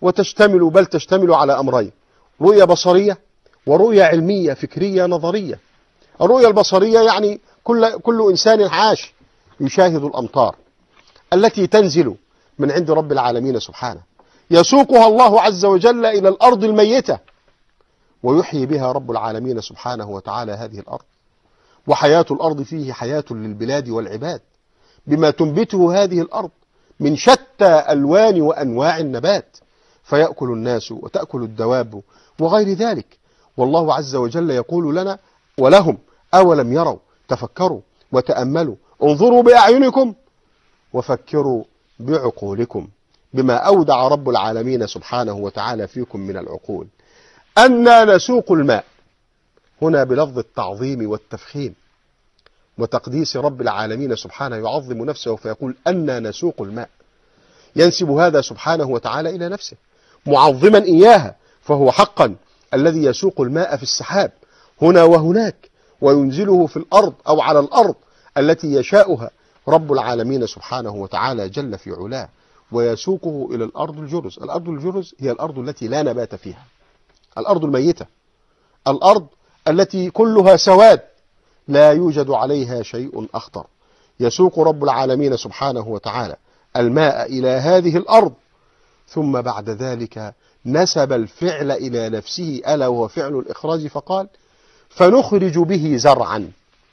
وتشتمل بل تشتمل على أمرين: رؤية بصرية ورؤية علمية فكرية نظرية. الرؤية البصرية يعني كل إنسان عاش يشاهد الأمطار التي تنزل من عند رب العالمين سبحانه، يسوقها الله عز وجل إلى الأرض الميتة ويحيي بها رب العالمين سبحانه وتعالى هذه الأرض. وحياة الأرض فيه حياة للبلاد والعباد بما تنبته هذه الأرض من شتى ألوان وأنواع النبات، فيأكل الناس وتأكل الدواب وغير ذلك. والله عز وجل يقول لنا ولهم: أولم يروا، تفكروا وتأملوا، انظروا بأعينكم وفكروا بعقولكم، بما أودع رب العالمين سبحانه وتعالى فيكم من العقول. أنا نسوق الماء، هنا بلفظ التعظيم والتفخيم وتقديس رب العالمين سبحانه، يعظم نفسه فيقول أنا نسوق الماء، ينسب هذا سبحانه وتعالى إلى نفسه معظما إياها، فهو حقا الذي يسوق الماء في السحاب هنا وهناك وينزله في الأرض أو على الأرض التي يشاؤها رب العالمين سبحانه وتعالى جل في علاه، ويسوقه إلى الأرض الجرز. الأرض الجرز هي الأرض التي لا نبات فيها، الأرض الميتة، الأرض التي كلها سواد لا يوجد عليها شيء أخضر. يسوق رب العالمين سبحانه وتعالى الماء إلى هذه الأرض، ثم بعد ذلك نسب الفعل إلى نفسه ألا وهو فعل الإخراج، فقال: فنخرج به زرعا.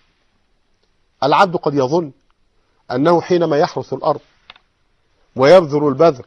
العبد قد يظن أنه حينما يحرث الأرض ويبذر البذر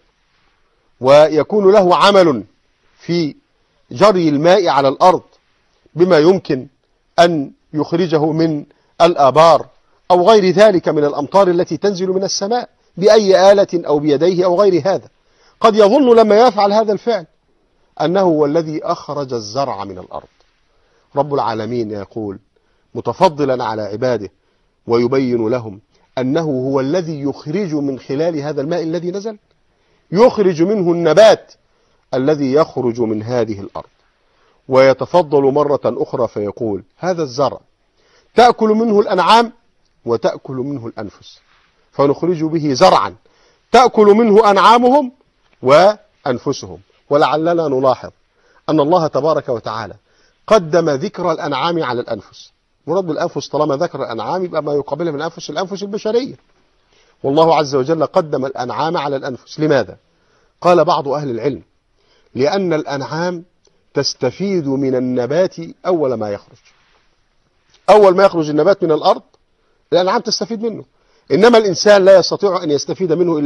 ويكون له عمل في جري الماء على الأرض بما يمكن أن يخرجه من الآبار أو غير ذلك من الأمطار التي تنزل من السماء بأي آلة أو بيديه أو غير هذا، قد يظن لما يفعل هذا الفعل أنه هو الذي أخرج الزرع من الأرض. رب العالمين يقول متفضلا على عباده ويبين لهم أنه هو الذي يخرج من خلال هذا الماء الذي نزل، يخرج منه النبات الذي يخرج من هذه الأرض. ويتفضل مرة أخرى فيقول: هذا الزرع تأكل منه الأنعام وتأكل منه الأنفس، فنخرج به زرعا تأكل منه أنعامهم وأنفسهم. ولعلنا نلاحظ أن الله تبارك وتعالى قدم ذكر الأنعام على الأنفس. مراد بالأنفس طالما ذكر الأنعام يبقى ما يقابلها من الأنفس البشرية، والله عز وجل قدم الأنعام على الأنفس. لماذا؟ قال بعض أهل العلم: لأن الأنعام تستفيد من النبات أول ما يخرج. أول ما يخرج النبات من الأرض الأنعام تستفيد منه، إنما الإنسان لا يستطيع أن يستفيد منه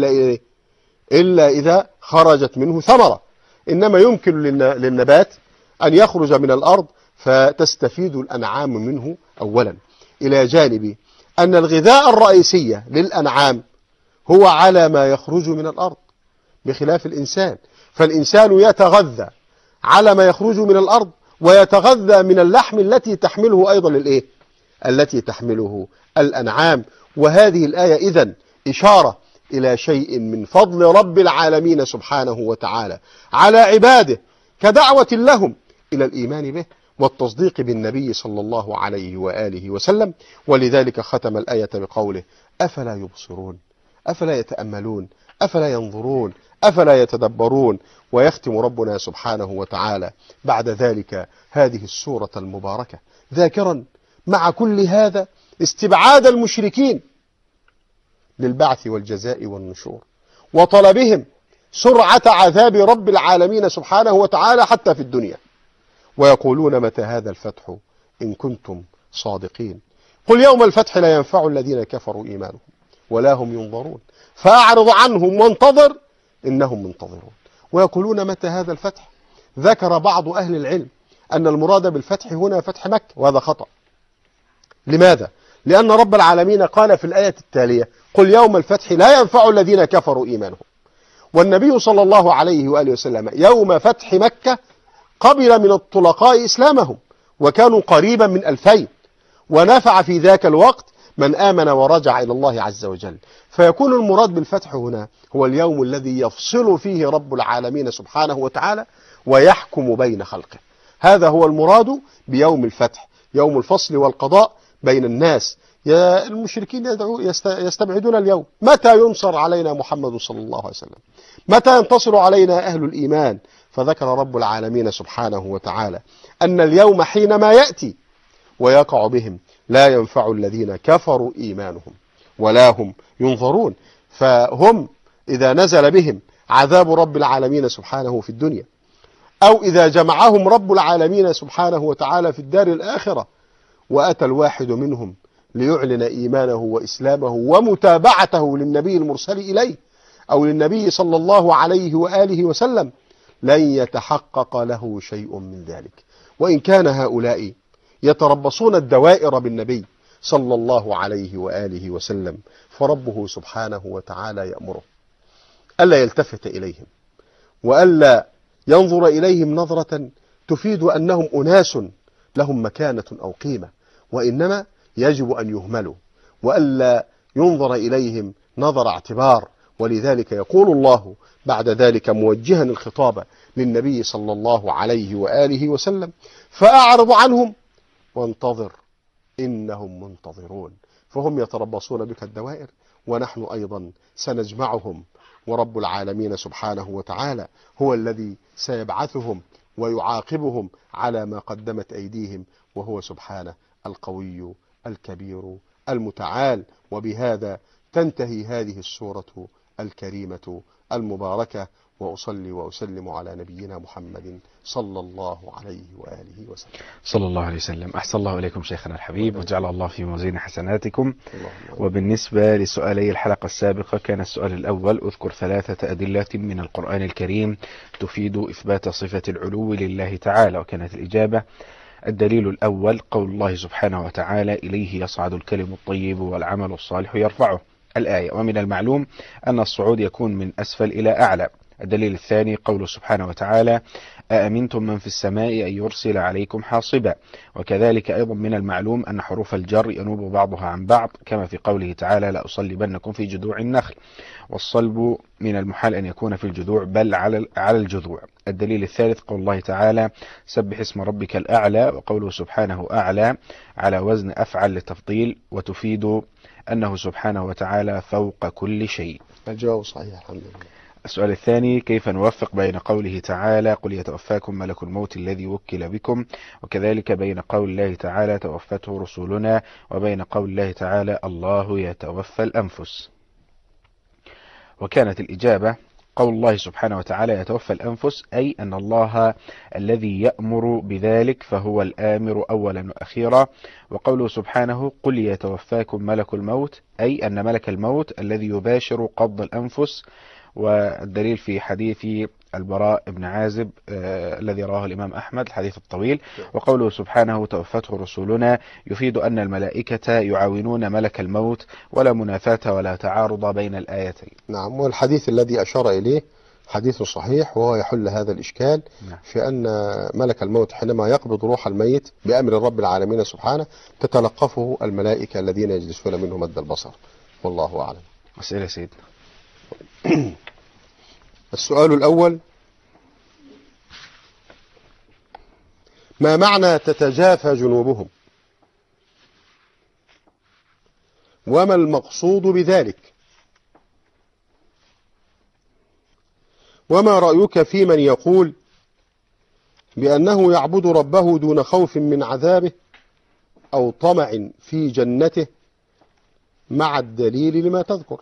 إلا إذا خرجت منه ثمرة. إنما يمكن للنبات أن يخرج من الأرض فتستفيد الأنعام منه أولا، إلى جانب أن الغذاء الرئيسي للأنعام هو على ما يخرج من الأرض، بخلاف الإنسان، فالإنسان يتغذى على ما يخرج من الأرض ويتغذى من اللحم التي تحمله أيضا التي تحمله الأنعام. وهذه الآية إذن إشارة إلى شيء من فضل رب العالمين سبحانه وتعالى على عباده، كدعوة لهم إلى الإيمان به والتصديق بالنبي صلى الله عليه وآله وسلم. ولذلك ختم الآية بقوله: أفلا يبصرون، أفلا يتأملون، أفلا ينظرون، أفلا يتدبرون. ويختم ربنا سبحانه وتعالى بعد ذلك هذه السورة المباركة ذاكرا مع كل هذا استبعاد المشركين للبعث والجزاء والنشور، وطلبهم سرعة عذاب رب العالمين سبحانه وتعالى حتى في الدنيا. ويقولون: متى هذا الفتح إن كنتم صادقين؟ قل يوم الفتح لا ينفع الذين كفروا إيمانهم ولا هم ينظرون، فأعرض عنهم وانتظر إنهم منتظرون. ويقولون: متى هذا الفتح؟ ذكر بعض أهل العلم أن المراد بالفتح هنا فتح مكة، وهذا خطأ. لماذا؟ لأن رب العالمين قال في الآية التالية: قل يوم الفتح لا ينفع الذين كفروا إيمانهم. والنبي صلى الله عليه وآله وسلم يوم فتح مكة قبل من الطلقاء إسلامهم، وكانوا قريبا من 2000، ونفع في ذاك الوقت من آمن ورجع إلى الله عز وجل. فيكون المراد بالفتح هنا هو اليوم الذي يفصل فيه رب العالمين سبحانه وتعالى ويحكم بين خلقه. هذا هو المراد بيوم الفتح، يوم الفصل والقضاء بين الناس، المشركين يستبعدون اليوم. متى ينصر علينا محمد صلى الله عليه وسلم؟ متى ينتصر علينا أهل الإيمان؟ فذكر رب العالمين سبحانه وتعالى أن اليوم حينما يأتي ويقع بهم لا ينفع الذين كفروا إيمانهم ولا هم ينظرون. فهم إذا نزل بهم عذاب رب العالمين سبحانه في الدنيا، أو إذا جمعهم رب العالمين سبحانه وتعالى في الدار الآخرة، وأتى الواحد منهم ليعلن إيمانه وإسلامه ومتابعته للنبي المرسل إليه أو للنبي صلى الله عليه وآله وسلم، لن يتحقق له شيء من ذلك. وإن كان هؤلاء يتربصون الدوائر بالنبي صلى الله عليه وآله وسلم، فربه سبحانه وتعالى يأمره ألا يلتفت إليهم وألا ينظر إليهم نظرة تفيد أنهم أناس لهم مكانة أو قيمة، وإنما يجب أن يهملوا وألا ينظر إليهم نظر اعتبار. ولذلك يقول الله بعد ذلك موجها الخطاب للنبي صلى الله عليه وآله وسلم: فأعرض عنهم وانتظر إنهم منتظرون. فهم يتربصون بك الدوائر، ونحن أيضا سنجمعهم، ورب العالمين سبحانه وتعالى هو الذي سيبعثهم ويعاقبهم على ما قدمت أيديهم، وهو سبحانه القوي الكبير المتعال. وبهذا تنتهي هذه السورة الكريمة المباركة، وأصلي وأسلم على نبينا محمد صلى الله عليه وآله وسلم. صلى الله عليه وسلم. أحسن الله إليكم شيخنا الحبيب، وجعل الله في موازين حسناتكم. وبالنسبة لسؤالي الحلقة السابقة، كان السؤال الأول: أذكر 3 أدلة من القرآن الكريم تفيد إثبات صفة العلو لله تعالى. وكانت الإجابة: الدليل الأول قول الله سبحانه وتعالى: إليه يصعد الكلم الطيب والعمل الصالح يرفعه، الآية. ومن المعلوم أن الصعود يكون من أسفل إلى أعلى. الدليل الثاني قوله سبحانه وتعالى: أأمنتم من في السماء أن يرسل عليكم حاصبا. وكذلك أيضا من المعلوم أن حروف الجر ينوب بعضها عن بعض، كما في قوله تعالى: لأصلبنكم في جذوع النخل. والصلب من المحال أن يكون في الجذوع بل على الجذوع. الدليل الثالث قول الله تعالى: سبح اسم ربك الأعلى. وقوله سبحانه أعلى على وزن أفعل للتفضيل، وتفيد أنه سبحانه وتعالى فوق كل شيء. الجواب صحيح الحمد لله. السؤال الثاني: كيف نوفق بين قوله تعالى: قل يتوفاكم ملك الموت الذي وكل بكم، وكذلك بين قول الله تعالى: توفته رسولنا، وبين قول الله تعالى: الله يتوفى الأنفس؟ وكانت الإجابة: قول الله سبحانه وتعالى يتوفى الأنفس، أي أن الله الذي يأمر بذلك فهو الآمر أولا وأخيرا. وقوله سبحانه: قل يتوفاكم ملك الموت، أي أن ملك الموت الذي يباشر قبض الأنفس. والدليل في حديث البراء بن عازب الذي رواه الإمام أحمد، الحديث الطويل. وقوله سبحانه: توفته رسولنا، يفيد أن الملائكة يعاونون ملك الموت، ولا منافاة ولا تعارض بين الآيتين. نعم، والحديث الذي أشار إليه حديث صحيح، وهو يحل هذا الإشكال. نعم. في أن ملك الموت حينما يقبض روح الميت بأمر رب العالمين سبحانه تتلقفه الملائكة الذين يجلسون منه مد البصر، والله أعلم. أسئلة سيدنا. السؤال الأول: ما معنى تتجافى جنوبهم؟ وما المقصود بذلك؟ وما رأيك في من يقول بأنه يعبد ربه دون خوف من عذابه أو طمع في جنته مع الدليل لما تذكر؟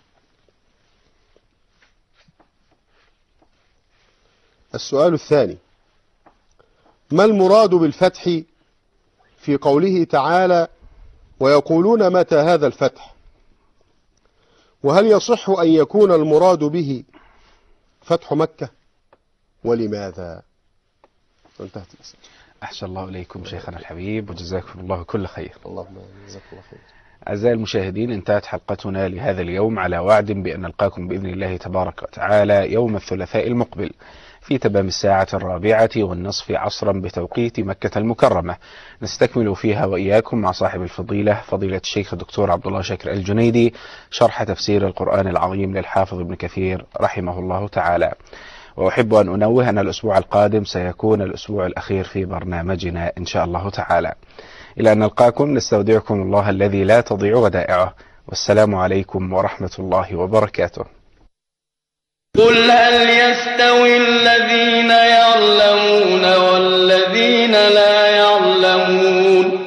السؤال الثاني: ما المراد بالفتح في قوله تعالى: ويقولون متى هذا الفتح؟ وهل يصح أن يكون المراد به فتح مكة؟ ولماذا؟ انتهت الأسئلة. أحسن الله إليكم شيخنا الحبيب، وجزاكم الله كل خير. اللهم جزاك الله خير. أعزائي المشاهدين، انتهت حلقتنا لهذا اليوم على وعد بأن نلقاكم بإذن الله تبارك وتعالى يوم الثلاثاء المقبل في تمام 4:01 عصرا بتوقيت مكة المكرمة، نستكمل فيها وإياكم مع صاحب الفضيلة فضيلة الشيخ الدكتور عبد الله شاكر الجنيدي شرح تفسير القرآن العظيم للحافظ ابن كثير رحمه الله تعالى. وأحب أن أنوه أن الأسبوع القادم سيكون الأسبوع الأخير في برنامجنا إن شاء الله تعالى. إلى أن نلقاكم نستودعكم الله الذي لا تضيع ودائعه، والسلام عليكم ورحمة الله وبركاته. قل هل يستوي الذين يعلمون والذين لا يعلمون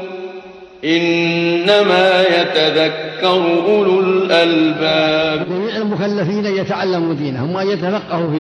إنما يتذكر أولو الألباب. جميع المكلفين يتعلموا دينهم ويتفقهوا في